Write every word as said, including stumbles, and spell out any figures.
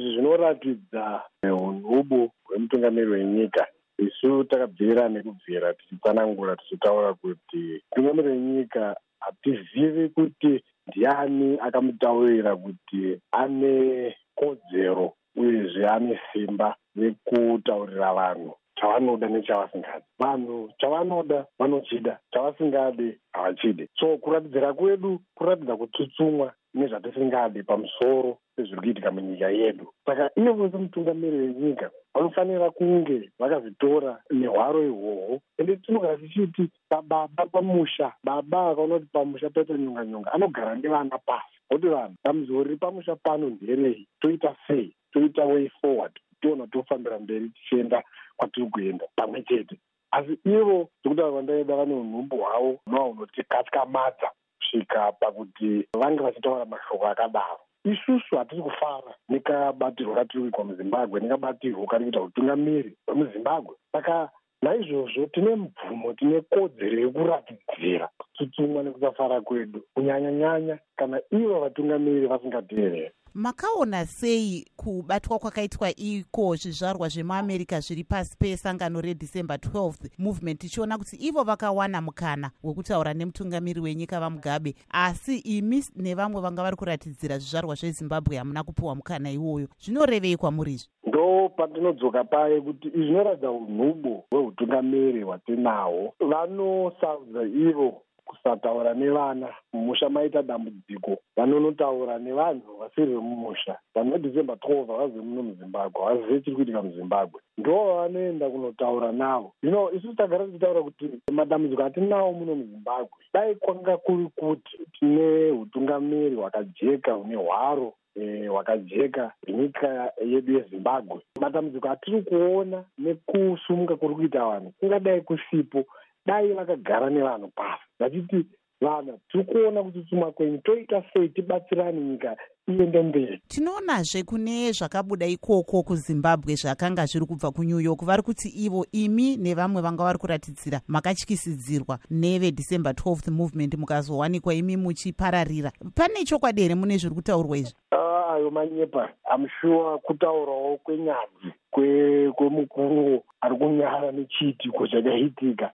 izvi zvinoratidza unhubu hwemutungamiri wenyika. Isu takabvira nekubvira tichitsanangura tichitaura kuti mutungamiri wenyika hatizivi kuti ndiani akamutaurira kuti ane kodzero uyezve ane simba rekutaurira vanhu chavanoda nechavasingadi. Vanhu chavanoda vanochida, chavasingadi havachidi. So kuratidzira kwedu kuratidza kutsutsumwa nezvatisingadi pamusoro pezviri kuitika munyika yedu. Saka ivo semutungamiri wenyika vanofanira kunge vakazvitora nehwaro ihwohwo. Ende tinogara tichiti pababa pamusha, baba akaona kuti pamusha paita nyonga nyonga anogara nevana pasi. Kuti vanhu dambudziko riri pamusha pano nderei, toita sei, toita way forward, tiona tofambira mberi tichienda kwatiri kuenda pamwe chete. Asi ivo zvekuti vandaida vane unhumbu hwavo hunova hunotikatyamadza kusvika pakuti vange vachitaura mashoko akadaro. Isusu hatisi kufara nekabatirwo katiri kuitwa muZimbabwe, nekabatirwo kari kuita utungamiri hwemuZimbabwe. Saka naizvozvo tine mubvumo, tine kodzero yekuratidzira kutsutsumwa nekusafara kwedu, kunyanya-nyanya kana ivo vatungamiri vasingateereri. Makaona sei kubatwa kwakaitwa iko zvizvarwa zvemuAmerica zviri pasi pesangano reDecember twelfth movement, tichiona kuti ivo vakawana mukana wekutaura nemutungamiri wenyika vaMugabe, asi imi nevamwe vanga vari kuratidzira zvizvarwa zveZimbabwe hamuna kupiwa mukana iwoyo. Zvinorevei kwamuri izvi? Ndo patinodzoka paye kuti izvi zvinoratidza unhubu hweutungamiri hwatinahwo. Vanosaudza ivo kusataura nevana mumusha maita dambudziko, vanonotaura nevanhu vasiri vemumusha. Vanhu veDecember twelfth havazivi muno muZimbabwe, havazivi chiri kuitika muZimbabwe, ndo vanoenda kunotaura navo. Zvino isu tagara tichitaura kuti madambudziko atinawo muno muZimbabwe dai kwanga kuri kuti tine utungamiri hwakajeka hune hwaro hwakajeka nyika yedu yeZimbabwe, matambudziko atiri kuona nekusumuka kuri kuita vanhu kungadai kusipo dai vakagara nevanhu pasi vachiti vana tiri kuona kutsutsuma kwenyu, toita sei tibatsirani nyika iende mberi. Tinoonazve kune zvakabuda ikoko kuZimbabwe zvakanga zviri kubva kuNew York, vari kuti ivo imi nevamwe vanga vari kuratidzira makatyisidzirwa neveDecember twelfth movement mukazowanikwa imi muchipararira. Pane chokwadi here mune zviri kutaurwa izvi? Ayo manyepa, I'm sure kutaurawo kwenyadzi kwemukuru ari kunyara nechiitiko chakaitika